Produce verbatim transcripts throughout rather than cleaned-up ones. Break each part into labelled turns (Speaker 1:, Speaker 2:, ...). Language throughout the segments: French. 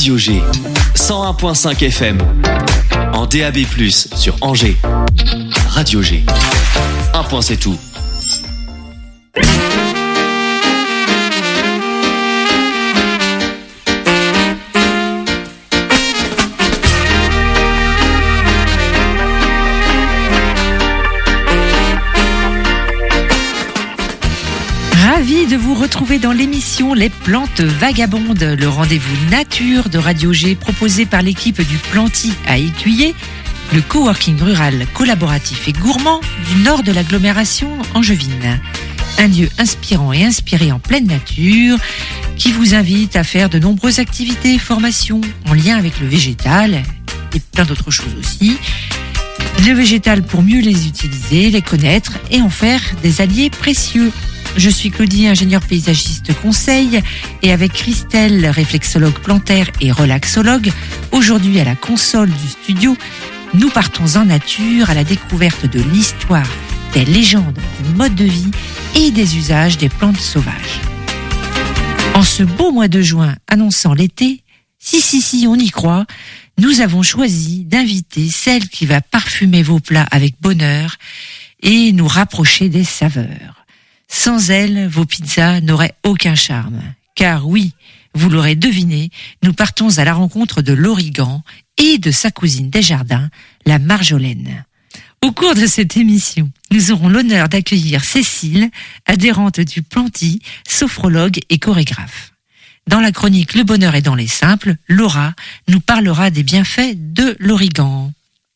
Speaker 1: Radio G, cent un virgule cinq F M, en D A B plus, sur Angers. Radio G, un point c'est tout.
Speaker 2: Ravi de vous retrouver dans l'émission Les Plantes Vagabondes, le rendez-vous nature de Radio G proposé par l'équipe du Planty à Écuyer, le coworking rural collaboratif et gourmand du nord de l'agglomération angevine. Un lieu inspirant et inspiré en pleine nature qui vous invite à faire de nombreuses activités et formations en lien avec le végétal et plein d'autres choses aussi. Le végétal pour mieux les utiliser, les connaître et en faire des alliés précieux. Je suis Claudie, ingénieure paysagiste conseil, et avec Christelle, réflexologue plantaire et relaxologue, aujourd'hui à la console du studio, nous partons en nature à la découverte de l'histoire, des légendes, du mode de vie et des usages des plantes sauvages. En ce beau mois de juin annonçant l'été, si si si on y croit, nous avons choisi d'inviter celle qui va parfumer vos plats avec bonheur et nous rapprocher des saveurs. Sans elle, vos pizzas n'auraient aucun charme. Car oui, vous l'aurez deviné, nous partons à la rencontre de l'origan et de sa cousine des jardins, la marjolaine. Au cours de cette émission, nous aurons l'honneur d'accueillir Cécile, adhérente du Planty, sophrologue et chorégraphe. Dans la chronique Le bonheur est dans les simples, Laura nous parlera des bienfaits de l'origan.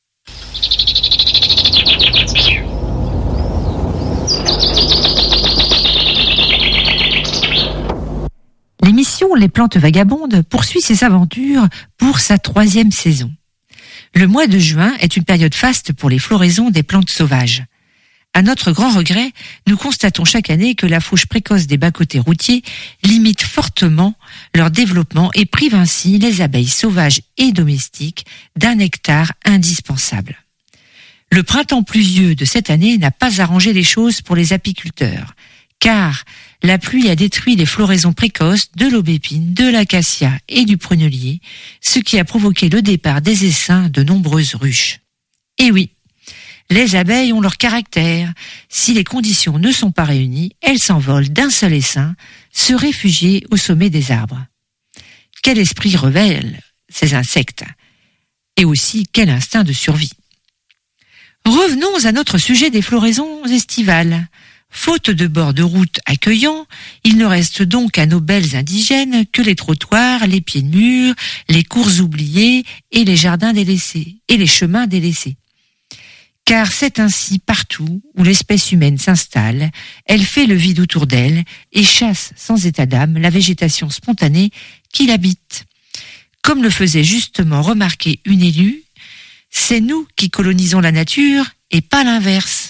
Speaker 2: L'émission Les Plantes Vagabondes poursuit ses aventures pour sa troisième saison. Le mois de juin est une période faste pour les floraisons des plantes sauvages. À notre grand regret, nous constatons chaque année que la fauche précoce des bas-côtés routiers limite fortement leur développement et prive ainsi les abeilles sauvages et domestiques d'un nectar indispensable. Le printemps pluvieux de cette année n'a pas arrangé les choses pour les apiculteurs, car la pluie a détruit les floraisons précoces de l'aubépine, de l'acacia et du prunellier, ce qui a provoqué le départ des essaims de nombreuses ruches. Et oui, les abeilles ont leur caractère. Si les conditions ne sont pas réunies, elles s'envolent d'un seul essaim, se réfugier au sommet des arbres. Quel esprit révèlent ces insectes? Et aussi quel instinct de survie. Revenons à notre sujet des floraisons estivales. Faute de bords de route accueillants, il ne reste donc à nos belles indigènes que les trottoirs, les pieds de mur, les cours oubliées et les jardins délaissés, et les chemins délaissés. Car c'est ainsi partout où l'espèce humaine s'installe, elle fait le vide autour d'elle et chasse sans état d'âme la végétation spontanée qui l'habite. Comme le faisait justement remarquer une élue, c'est nous qui colonisons la nature et pas l'inverse.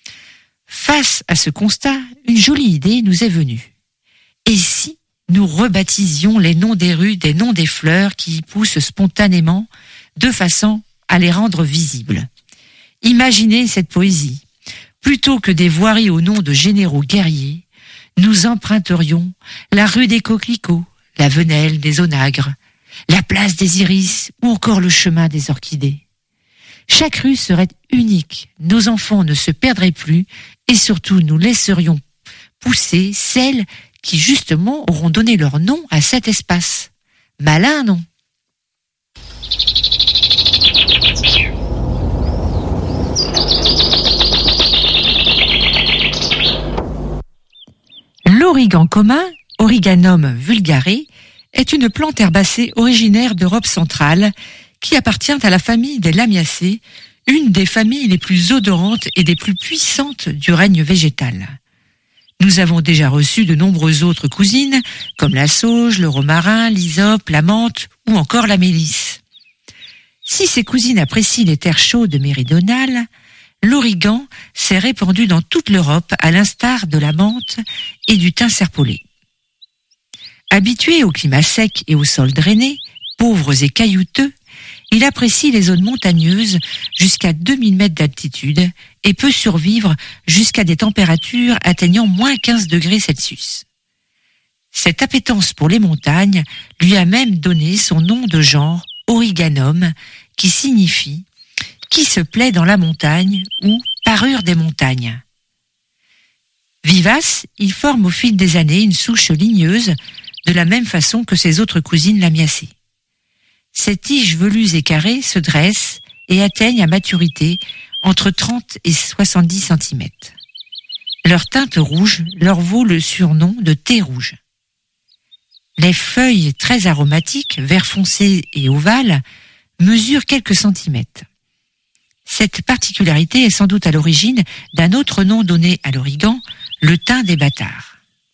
Speaker 2: Face à ce constat, une jolie idée nous est venue. Et si nous rebaptisions les noms des rues des noms des fleurs qui y poussent spontanément, de façon à les rendre visibles? Imaginez cette poésie. Plutôt que des voiries au nom de généraux guerriers, nous emprunterions la rue des coquelicots, la venelle des onagres, la place des iris ou encore le chemin des orchidées. Chaque rue serait unique, nos enfants ne se perdraient plus et surtout nous laisserions pousser celles qui justement auront donné leur nom à cet espace. Malin, non? L'origan commun, Origanum vulgare, est une plante herbacée originaire d'Europe centrale qui appartient à la famille des Lamiacées, une des familles les plus odorantes et des plus puissantes du règne végétal. Nous avons déjà reçu de nombreuses autres cousines, comme la sauge, le romarin, l'hysope, la menthe ou encore la mélisse. Si ces cousines apprécient les terres chaudes méridionales, l'origan s'est répandu dans toute l'Europe à l'instar de la menthe et du thym serpolé. Habitué au climat sec et au sol drainé, pauvres et caillouteux, il apprécie les zones montagneuses jusqu'à deux mille mètres d'altitude et peut survivre jusqu'à des températures atteignant moins quinze degrés Celsius. Cette appétence pour les montagnes lui a même donné son nom de genre Origanum, qui signifie « qui se plaît dans la montagne » ou « parure des montagnes ». Vivace, il forme au fil des années une souche ligneuse de la même façon que ses autres cousines lamiacées. Ces tiges velues et carrées se dressent et atteignent à maturité entre trente et soixante-dix centimètres. Leur teinte rouge leur vaut le surnom de thé rouge. Les feuilles très aromatiques, vert foncé et ovales, mesurent quelques centimètres. Cette particularité est sans doute à l'origine d'un autre nom donné à l'origan, le thym des bâtards.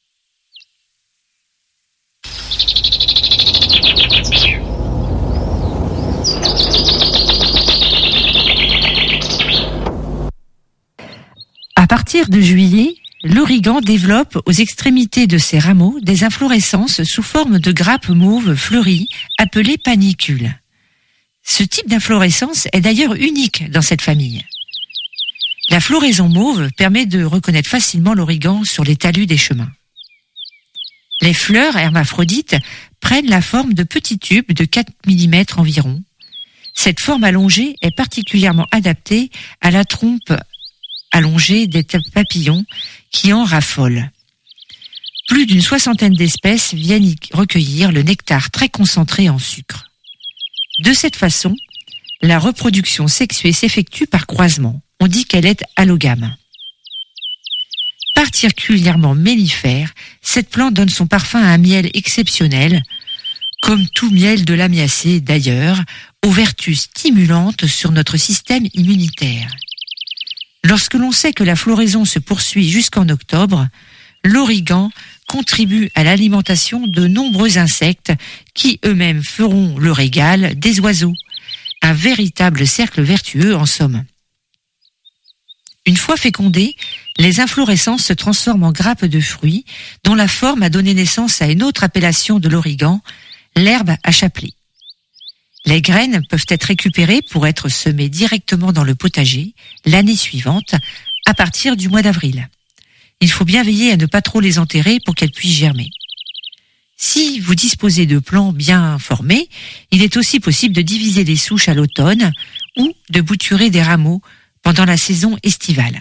Speaker 2: À partir de juillet, l'origan développe aux extrémités de ses rameaux des inflorescences sous forme de grappes mauves fleuries appelées panicules. Ce type d'inflorescence est d'ailleurs unique dans cette famille. La floraison mauve permet de reconnaître facilement l'origan sur les talus des chemins. Les fleurs hermaphrodites prennent la forme de petits tubes de quatre millimètres environ. Cette forme allongée est particulièrement adaptée à la trompe allongée des papillons qui en raffolent. Plus d'une soixantaine d'espèces viennent y recueillir le nectar très concentré en sucre. De cette façon, la reproduction sexuée s'effectue par croisement. On dit qu'elle est allogame. Particulièrement mellifère, cette plante donne son parfum à un miel exceptionnel, comme tout miel de l'amiacée d'ailleurs, aux vertus stimulantes sur notre système immunitaire. Lorsque l'on sait que la floraison se poursuit jusqu'en octobre, l'origan contribue à l'alimentation de nombreux insectes qui eux-mêmes feront le régal des oiseaux. Un véritable cercle vertueux en somme. Une fois fécondées, les inflorescences se transforment en grappes de fruits dont la forme a donné naissance à une autre appellation de l'origan, l'herbe à chapelet. Les graines peuvent être récupérées pour être semées directement dans le potager l'année suivante, à partir du mois d'avril. Il faut bien veiller à ne pas trop les enterrer pour qu'elles puissent germer. Si vous disposez de plants bien formés, il est aussi possible de diviser les souches à l'automne ou de bouturer des rameaux pendant la saison estivale.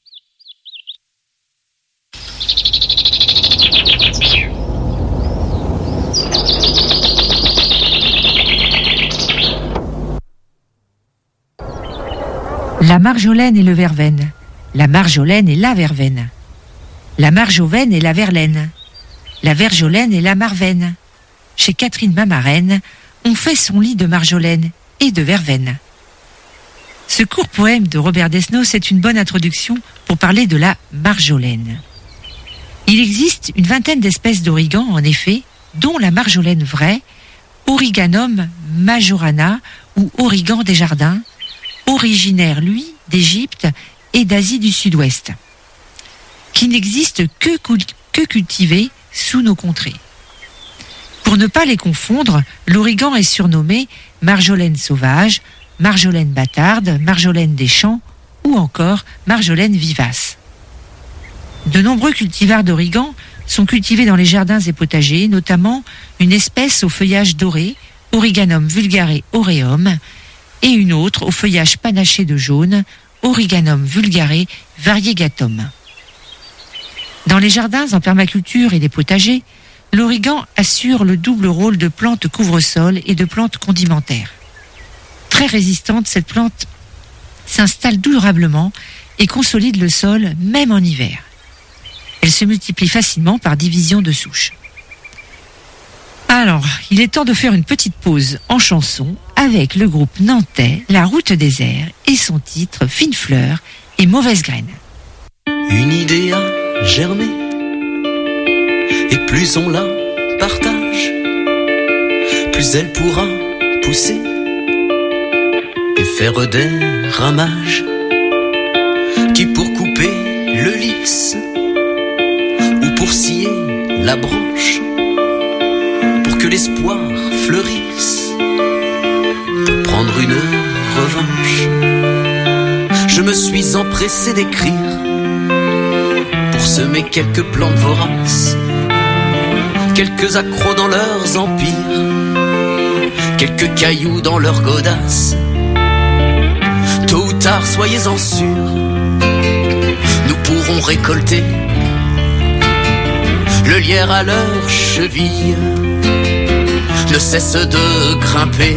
Speaker 2: La marjolaine et le verveine, la marjolaine et la verveine, la marjolaine et la verlaine, la verjolaine et la marveine. Chez Catherine Mamarène, on fait son lit de marjolaine et de verveine. Ce court poème de Robert Desnos est une bonne introduction pour parler de la marjolaine. Il existe une vingtaine d'espèces d'origan, en effet, dont la marjolaine vraie, Origanum majorana ou origan des jardins, originaire, lui, d'Égypte et d'Asie du Sud-Ouest, qui n'existe que, que cultivé sous nos contrées. Pour ne pas les confondre, l'origan est surnommé marjolaine sauvage, marjolaine bâtarde, marjolaine des champs ou encore marjolaine vivace. De nombreux cultivars d'origan sont cultivés dans les jardins et potagers, notamment une espèce au feuillage doré, Origanum vulgare aureum, et une autre au feuillage panaché de jaune, Origanum vulgare variegatum. Dans les jardins en permaculture et les potagers, l'origan assure le double rôle de plante couvre-sol et de plante condimentaire. Très résistante, cette plante s'installe durablement et consolide le sol même en hiver. Elle se multiplie facilement par division de souches. Alors, il est temps de faire une petite pause en chanson avec le groupe nantais La Route des Airs et son titre Fine fleur et mauvaise graine.
Speaker 3: Une idée a germé et plus on la partage, plus elle pourra pousser et faire des ramages qui pour couper le lys ou pour scier la branche, pour que l'espoir fleurisse, pour prendre une revanche. Je me suis empressé d'écrire pour semer quelques plantes voraces, quelques accros dans leurs empires, quelques cailloux dans leurs godasses. Tôt ou tard, soyez-en sûrs, nous pourrons récolter le lierre à leur cheville ne cesse de grimper.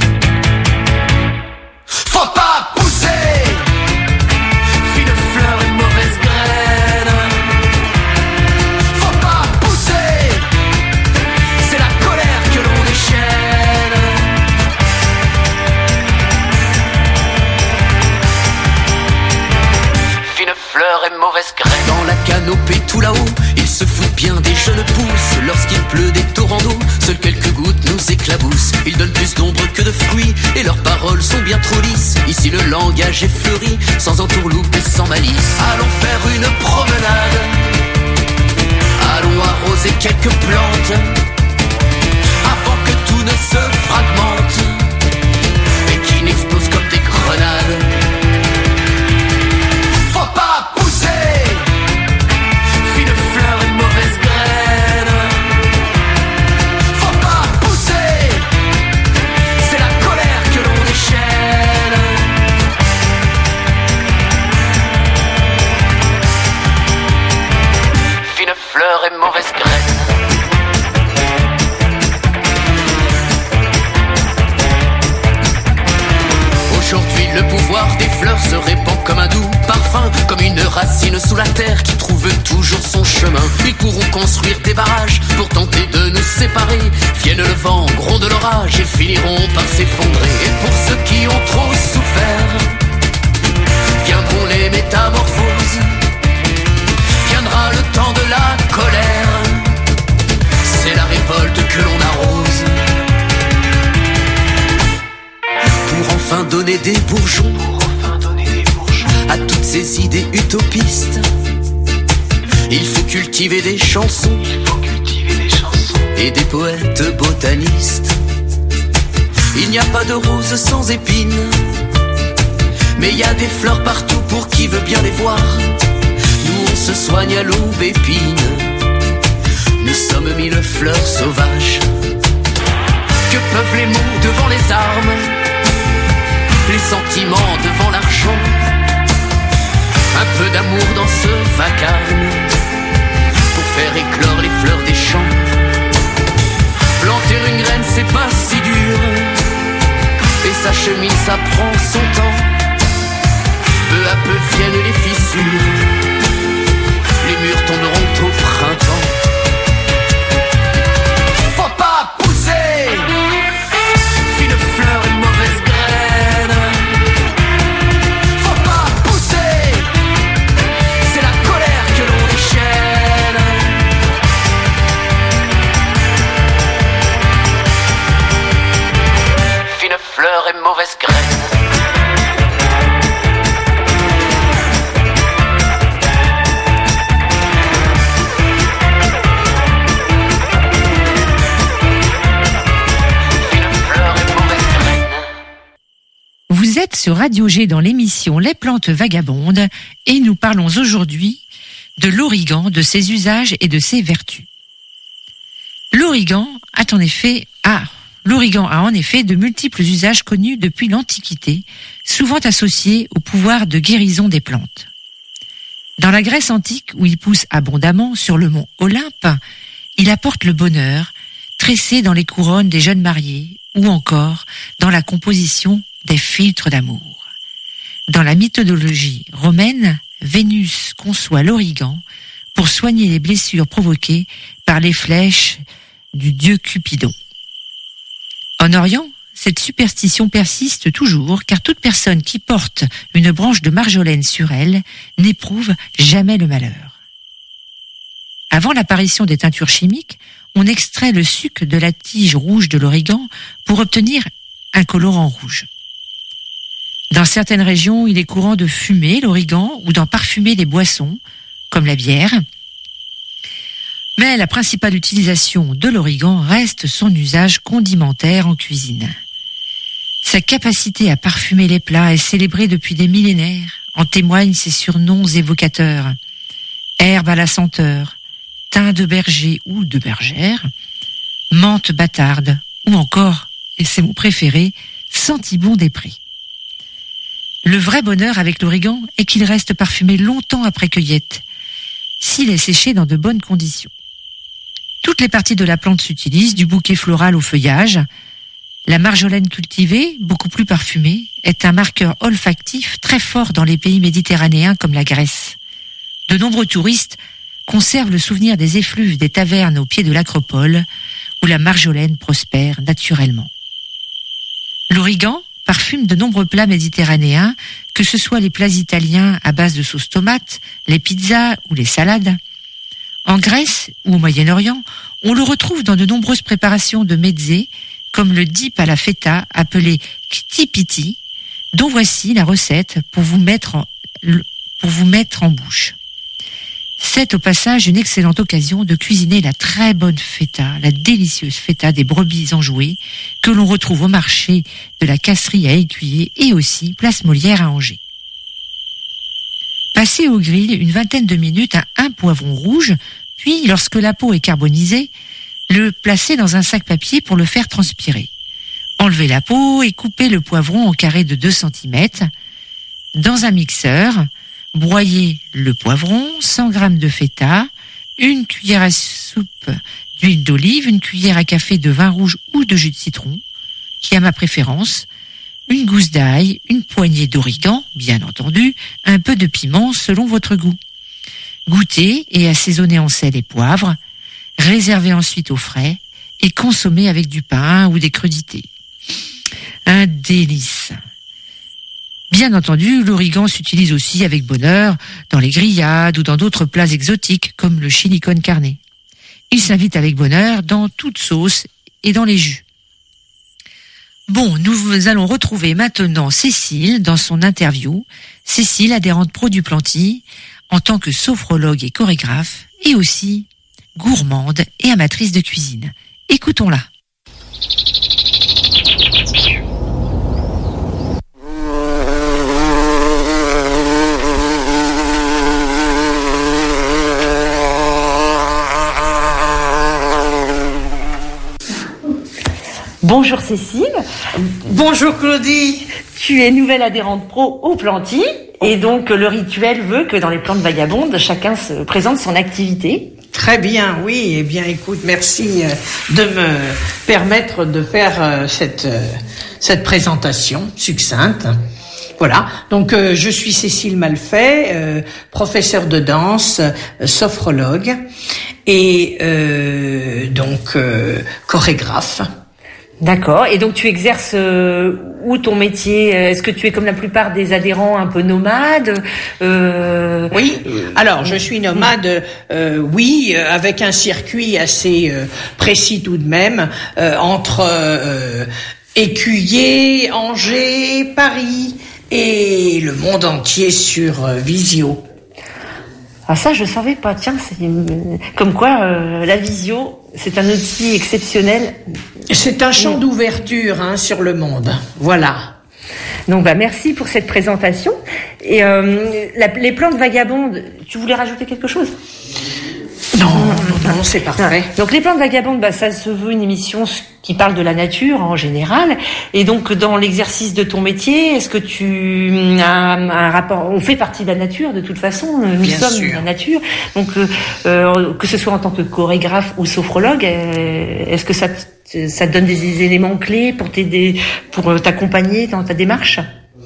Speaker 3: Faut pas pousser, fine fleur et mauvaise graine. Faut pas pousser, c'est la colère que l'on déchaîne. Fine fleur et mauvaise graine. Dans la canopée tout là-haut, ils se foutent bien des jeunes pousses. Lorsqu'il pleut des torrents d'eau, seules quelques gouttes nous éclaboussent. Ils donnent plus d'ombre que de fruits et leurs paroles sont bien trop lisses. Ici le langage est fleuri, sans entourloupe et sans malice. Allons faire une promenade, allons arroser quelques plantes, avant que tout ne se fragmente et qu'il n'explose comme des grenades. Faut pas pousser, fine fleur et mauvaise graine. Faut pas pousser, c'est la colère que l'on déchaîne. Fine fleur et mauvaise graine. Aujourd'hui le pouvoir des fleurs se répand comme un doux parfum, comme une racine sous la terre qui trouve toujours son chemin. Ils pourront construire des barrages pour tenter de nous séparer. Vienne le vent, gronde l'orage et finiront par s'effondrer. Et pour ceux qui ont trop souffert, viendront les métamorphoses. Viendra le temps de la colère, c'est la révolte que l'on arrose. Pour enfin donner des bourgeons à toutes ces idées utopistes, il faut cultiver des chansons et des poètes botanistes. Il n'y a pas de roses sans épines, mais il y a des fleurs partout pour qui veut bien les voir. Nous on se soigne à l'aubépine, nous sommes mille fleurs sauvages. Que peuvent les mots devant les armes, les sentiments devant l'argent? Un peu d'amour dans ce vacarme pour faire éclore les fleurs des champs. Planter une graine c'est pas si dur, et sa chemine ça prend son temps. Peu à peu viennent les fissures, les murs tomberont au printemps. Faut pas pousser, fine fleur et mauvaise graine. Faut pas pousser, c'est la colère que l'on déchaîne. Fine fleur et mauvaise graine.
Speaker 2: Vous êtes sur Radio G dans l'émission Les plantes vagabondes et nous parlons aujourd'hui de l'origan, de ses usages et de ses vertus. L'origan a en effet, ah, l'origan a en effet de multiples usages connus depuis l'Antiquité, souvent associés au pouvoir de guérison des plantes. Dans la Grèce antique, où il pousse abondamment sur le mont Olympe, il apporte le bonheur, tressé dans les couronnes des jeunes mariés, ou encore dans la composition des filtres d'amour. Dans la mythologie romaine, Vénus conçoit l'origan pour soigner les blessures provoquées par les flèches du dieu Cupidon. En Orient, cette superstition persiste toujours, car toute personne qui porte une branche de marjolaine sur elle n'éprouve jamais le malheur. Avant l'apparition des teintures chimiques, on extrait le suc de la tige rouge de l'origan pour obtenir un colorant rouge. Dans certaines régions, il est courant de fumer l'origan ou d'en parfumer les boissons, comme la bière. Mais la principale utilisation de l'origan reste son usage condimentaire en cuisine. Sa capacité à parfumer les plats est célébrée depuis des millénaires, en témoignent ses surnoms évocateurs. Herbe à la senteur, thym de berger ou de bergère, menthe bâtarde, ou encore, et c'est mon préféré, sentibon des prés. Le vrai bonheur avec l'origan est qu'il reste parfumé longtemps après cueillette, s'il est séché dans de bonnes conditions. Toutes les parties de la plante s'utilisent, du bouquet floral au feuillage. La marjolaine cultivée, beaucoup plus parfumée, est un marqueur olfactif très fort dans les pays méditerranéens comme la Grèce. De nombreux touristes conservent le souvenir des effluves des tavernes au pied de l'acropole, où la marjolaine prospère naturellement. L'origan parfume de nombreux plats méditerranéens, que ce soit les plats italiens à base de sauce tomate, les pizzas ou les salades. En Grèce ou au Moyen-Orient, on le retrouve dans de nombreuses préparations de mezzés, comme le dip à la feta appelé ktipiti, dont voici la recette pour vous mettre en, pour vous mettre en bouche. C'est au passage une excellente occasion de cuisiner la très bonne feta, la délicieuse feta des brebis enjouées, que l'on retrouve au marché de la Casserie à Écuyer et aussi place Molière à Angers. Passez au grill une vingtaine de minutes à un poivron rouge, puis lorsque la peau est carbonisée, le placer dans un sac papier pour le faire transpirer. Enlevez la peau et coupez le poivron en carrés de deux centimètres. Dans un mixeur, broyez le poivron, cent grammes de feta, une cuillère à soupe d'huile d'olive, une cuillère à café de vin rouge ou de jus de citron, qui est à ma préférence, une gousse d'ail, une poignée d'origan, bien entendu, un peu de piment selon votre goût. Goûtez et assaisonnez en sel et poivre, réservez ensuite au frais et consommez avec du pain ou des crudités. Un délice. Bien entendu, l'origan s'utilise aussi avec bonheur dans les grillades ou dans d'autres plats exotiques comme le chili con carne. Il s'invite avec bonheur dans toute sauce et dans les jus. Bon, nous allons retrouver maintenant Cécile dans son interview. Cécile, adhérente pro du Planty, en tant que sophrologue et chorégraphe, et aussi gourmande et amatrice de cuisine. Écoutons-la. Bonjour Cécile.
Speaker 4: Bonjour Claudie.
Speaker 2: Tu es nouvelle adhérente pro au Planty et donc le rituel veut que dans les plantes vagabondes, chacun se présente son activité.
Speaker 4: Très bien, oui. Eh bien, écoute, merci de me permettre de faire cette cette présentation succincte. Voilà. Donc, euh, je suis Cécile Malfait, euh, professeure de danse, euh, sophrologue et euh, donc euh, chorégraphe.
Speaker 2: D'accord. Et donc tu exerces euh, où ton métier? Est-ce que tu es comme la plupart des adhérents un peu nomade? euh...
Speaker 4: Oui. Alors je suis nomade. Euh, oui, avec un circuit assez euh, précis tout de même euh, entre euh, Écuyer, Angers, Paris et le monde entier sur euh, Visio.
Speaker 2: Ah ça je savais pas. Tiens, c'est une... comme quoi euh, la visio c'est un outil exceptionnel.
Speaker 4: C'est un champ d'ouverture hein, sur le monde. Voilà.
Speaker 2: Donc bah merci pour cette présentation. Et euh, la, les plantes vagabondes, tu voulais rajouter quelque chose?
Speaker 4: Non, non, non, c'est parfait.
Speaker 2: Donc les plantes vagabondes, bah, ça se veut une émission qui parle de la nature en général. Et donc dans l'exercice de ton métier, est-ce que tu as un rapport? On fait partie de la nature de toute façon. Nous
Speaker 4: Bien
Speaker 2: sommes
Speaker 4: sûr.
Speaker 2: la nature. Donc euh, que ce soit en tant que chorégraphe ou sophrologue, est-ce que ça te, ça te donne des éléments clés pour t'aider, pour t'accompagner dans ta démarche?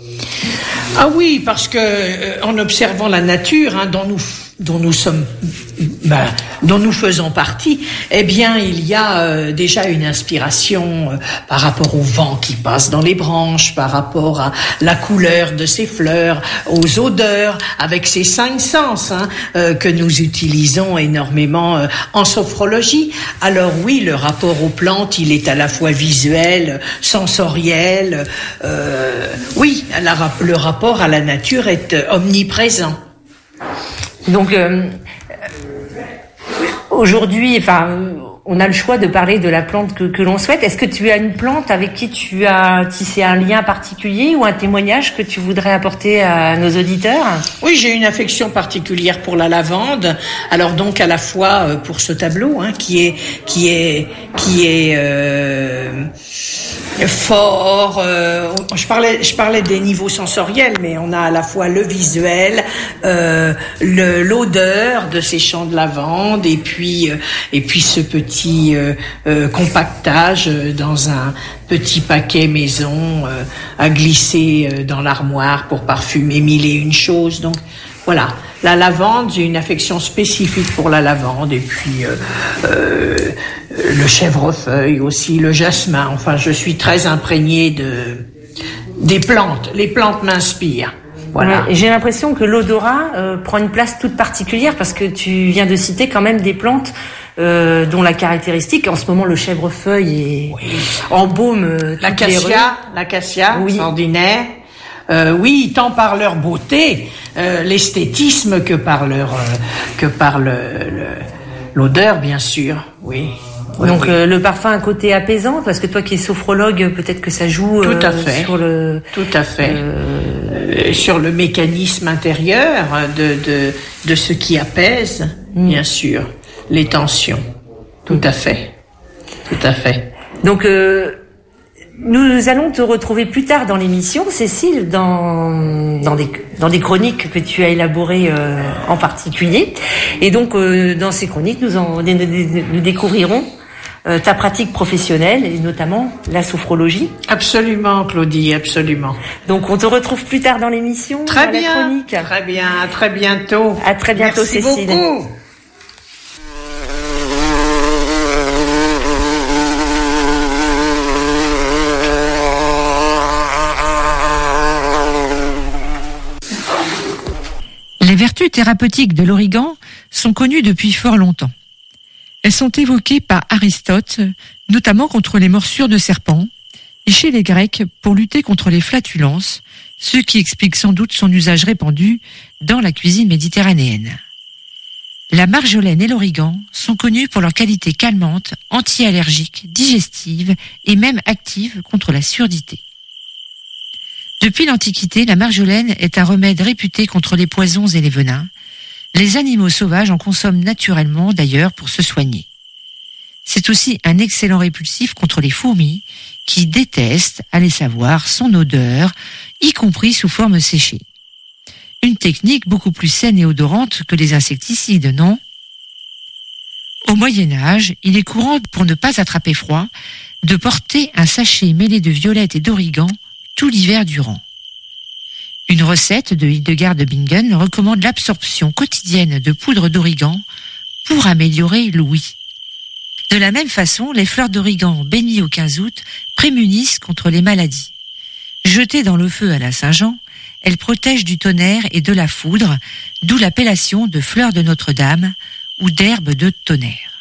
Speaker 4: Ah oui, parce que euh, en observant la nature, hein, dont nous dont nous sommes, ben, dont nous faisons partie, eh bien, il y a euh, déjà une inspiration euh, par rapport au vent qui passe dans les branches, par rapport à la couleur de ces fleurs, aux odeurs, avec ces cinq sens hein, euh, que nous utilisons énormément euh, en sophrologie. Alors oui, le rapport aux plantes, il est à la fois visuel, sensoriel. Euh, oui, la, le rapport à la nature est euh, omniprésent.
Speaker 2: Donc euh, aujourd'hui, enfin
Speaker 5: on a le choix de parler de la plante que, que l'on souhaite. Est-ce que tu as une plante avec qui tu as tissé un lien particulier ou un témoignage que tu voudrais apporter à nos auditeurs?
Speaker 4: Oui, j'ai une affection particulière pour la lavande. Alors donc à la fois pour ce tableau, hein, qui est qui est qui est euh, fort. Euh, je parlais je parlais des niveaux sensoriels, mais on a à la fois le visuel, euh, le, l'odeur de ces champs de lavande, et puis euh, et puis ce petit euh, euh, compactage dans un petit paquet maison euh, à glisser euh, dans l'armoire pour parfumer mille et une choses. Donc voilà, la lavande, j'ai une affection spécifique pour la lavande, et puis euh, euh, le chèvrefeuille aussi, le jasmin. Enfin, je suis très imprégnée de des plantes. Les plantes m'inspirent. Voilà.
Speaker 5: Ouais, j'ai l'impression que l'odorat euh, prend une place toute particulière, parce que tu viens de citer quand même des plantes euh, dont la caractéristique, en ce moment le chèvrefeuille est oui. embaume euh,
Speaker 4: l'acacia, l'acacia, oui. ordinaire. Euh, oui, tant par leur beauté, euh, l'esthétisme que par leur euh, que par le, le l'odeur, bien sûr. Oui. Oui,
Speaker 5: Donc
Speaker 4: oui.
Speaker 5: Euh, le parfum a un côté apaisant, parce que toi qui es sophrologue, peut-être que ça joue
Speaker 4: tout à
Speaker 5: euh,
Speaker 4: fait.
Speaker 5: sur le
Speaker 4: tout à fait euh... Euh, sur le mécanisme intérieur de de de ce qui apaise, mm. bien sûr, les tensions. Tout mm. à fait, tout à fait.
Speaker 5: Donc euh, nous allons te retrouver plus tard dans l'émission, Cécile, dans dans des dans des chroniques que tu as élaborées euh, en particulier. Et donc euh, dans ces chroniques, nous en nous découvrirons Euh, ta pratique professionnelle, et notamment la sophrologie.
Speaker 4: Absolument, Claudie, absolument.
Speaker 5: Donc on te retrouve plus tard dans l'émission.
Speaker 4: Très
Speaker 5: dans
Speaker 4: bien,
Speaker 5: la chronique.
Speaker 4: très bien, à très bientôt.
Speaker 5: À très bientôt,
Speaker 4: Merci
Speaker 5: Cécile.
Speaker 4: Beaucoup.
Speaker 2: Les vertus thérapeutiques de l'origan sont connues depuis fort longtemps. Elles sont évoquées par Aristote, notamment contre les morsures de serpents, et chez les Grecs pour lutter contre les flatulences, ce qui explique sans doute son usage répandu dans la cuisine méditerranéenne. La marjolaine et l'origan sont connus pour leurs qualités calmantes, anti-allergiques, digestives et même actives contre la surdité. Depuis l'Antiquité, la marjolaine est un remède réputé contre les poisons et les venins. Les animaux sauvages en consomment naturellement d'ailleurs pour se soigner. C'est aussi un excellent répulsif contre les fourmis qui détestent, allez savoir, son odeur, y compris sous forme séchée. Une technique beaucoup plus saine et odorante que les insecticides, non ? Au Moyen-Âge, il est courant, pour ne pas attraper froid, de porter un sachet mêlé de violettes et d'origan tout l'hiver durant. Une recette de Hildegard de Bingen recommande l'absorption quotidienne de poudre d'origan pour améliorer l'ouïe. De la même façon, les fleurs d'origan bénies au quinze août prémunissent contre les maladies. Jetées dans le feu à la Saint-Jean, elles protègent du tonnerre et de la foudre, d'où l'appellation de fleurs de Notre-Dame ou d'herbe de tonnerre.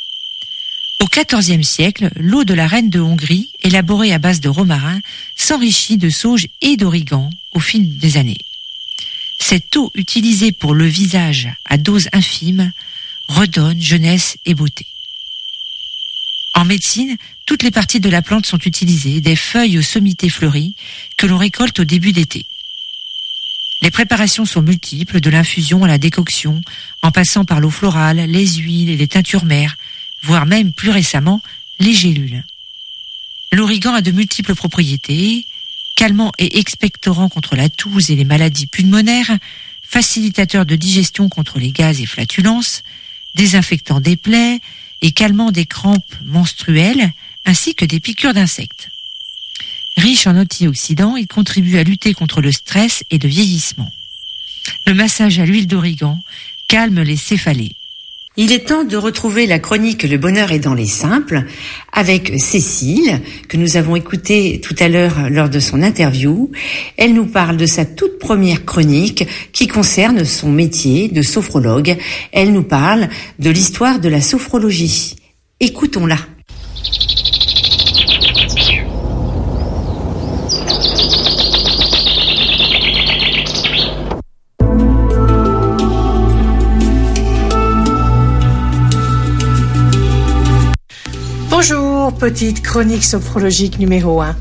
Speaker 2: Au quatorzième siècle, l'eau de la reine de Hongrie, élaborée à base de romarin, s'enrichit de sauge et d'origan au fil des années. Cette eau utilisée pour le visage à dose infime redonne jeunesse et beauté. En médecine, toutes les parties de la plante sont utilisées, des feuilles aux sommités fleuries que l'on récolte au début d'été. Les préparations sont multiples, de l'infusion à la décoction, en passant par l'eau florale, les huiles et les teintures mères, voire même plus récemment les gélules. L'origan a de multiples propriétés, calmant et expectorant contre la toux et les maladies pulmonaires, facilitateur de digestion contre les gaz et flatulences, désinfectant des plaies et calmant des crampes menstruelles ainsi que des piqûres d'insectes. Riche en antioxydants, il contribue à lutter contre le stress et le vieillissement. Le massage à l'huile d'origan calme les céphalées.
Speaker 5: Il est temps de retrouver la chronique Le bonheur est dans les simples avec Cécile, que nous avons écoutée tout à l'heure lors de son interview. Elle nous parle de sa toute première chronique qui concerne son métier de sophrologue. Elle nous parle de l'histoire de la sophrologie. Écoutons-la.
Speaker 4: petite chronique sophrologique numéro un.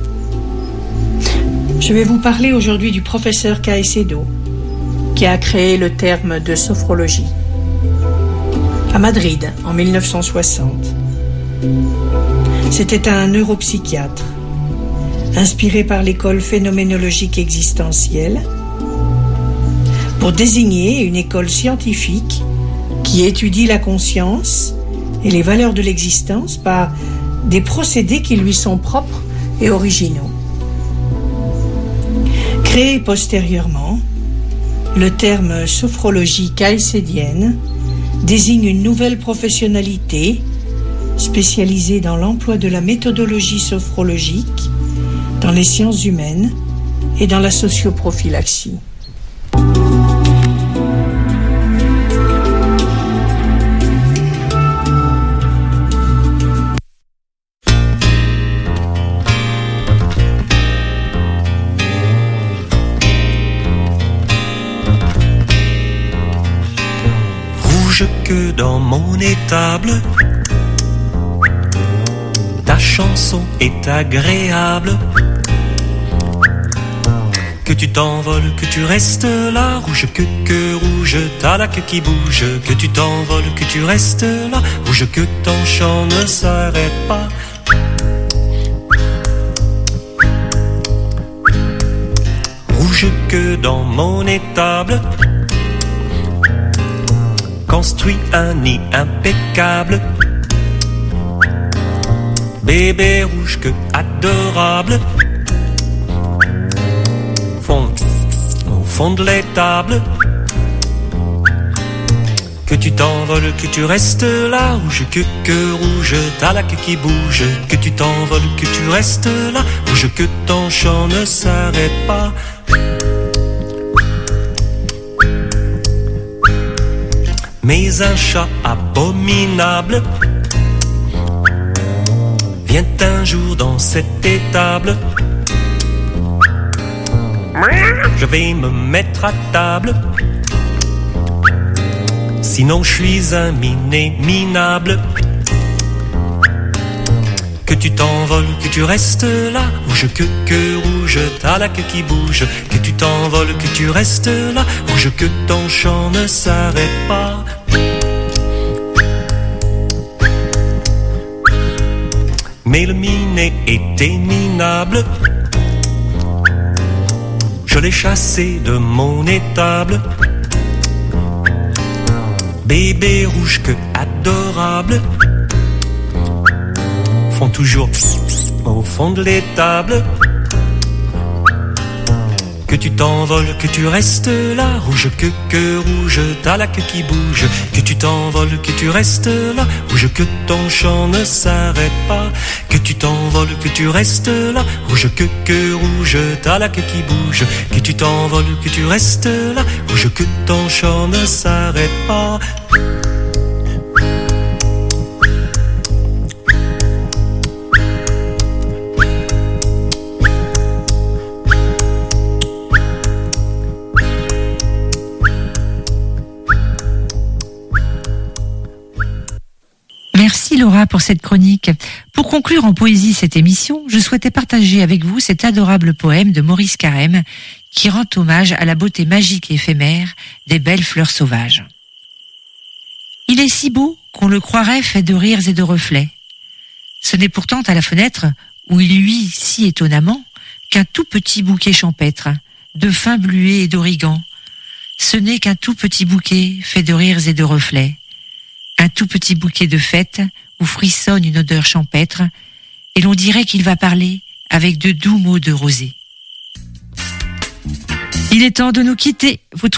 Speaker 4: Je vais vous parler aujourd'hui du professeur Caicedo, qui a créé le terme de sophrologie à Madrid en mille neuf cent soixante. C'était un neuropsychiatre inspiré par l'école phénoménologique existentielle pour désigner une école scientifique qui étudie la conscience et les valeurs de l'existence par des procédés qui lui sont propres et originaux. Créé postérieurement, le terme sophrologie caïcédienne désigne une nouvelle professionnalité spécialisée dans l'emploi de la méthodologie sophrologique, dans les sciences humaines et dans la socioprophylaxie.
Speaker 6: Que dans mon étable, ta chanson est agréable. Que tu t'envoles, que tu restes là, rouge que que rouge, t'as la queue qui bouge. Que tu t'envoles, que tu restes là, rouge que ton chant ne s'arrête pas. Rouge que dans mon étable, construit un nid impeccable. Bébé rouge que adorable, fond au fond de l'étable. Que tu t'envoles, que tu restes là, rouge que que rouge, t'as la queue qui bouge. Que tu t'envoles, que tu restes là, rouge que ton chant ne s'arrête pas. Mais un chat abominable vient un jour dans cette étable. Je vais me mettre à table, sinon je suis un miné minable. Que tu t'envoles, que tu restes là, rouge que que rouge, t'as la queue qui bouge. Que tu t'envoles, que tu restes là, rouge que ton chant ne s'arrête pas. Mais le minet était minable, je l'ai chassé de mon étable. Bébé rouge que adorable, font toujours au fond de l'étable. Que tu t'envoles, que tu restes là, rouge que que rouge, t'as la queue qui bouge. Que tu t'envoles, que tu restes là, rouge que ton chant ne s'arrête pas. Que tu t'envoles, que tu restes là, rouge que que rouge, t'as la queue qui bouge. Que tu t'envoles, que tu restes là, rouge que ton chant ne s'arrête pas.
Speaker 2: Merci Laura pour cette chronique. Pour conclure en poésie cette émission, je souhaitais partager avec vous cet adorable poème de Maurice Carême qui rend hommage à la beauté magique et éphémère des belles fleurs sauvages. Il est si beau qu'on le croirait fait de rires et de reflets. Ce n'est pourtant à la fenêtre où il luit si étonnamment qu'un tout petit bouquet champêtre de fin bluet et d'origan. Ce n'est qu'un tout petit bouquet fait de rires et de reflets. Un tout petit bouquet de fête où frissonne une odeur champêtre et l'on dirait qu'il va parler avec de doux mots de rosée. Il est temps de nous quitter. Vous trouvez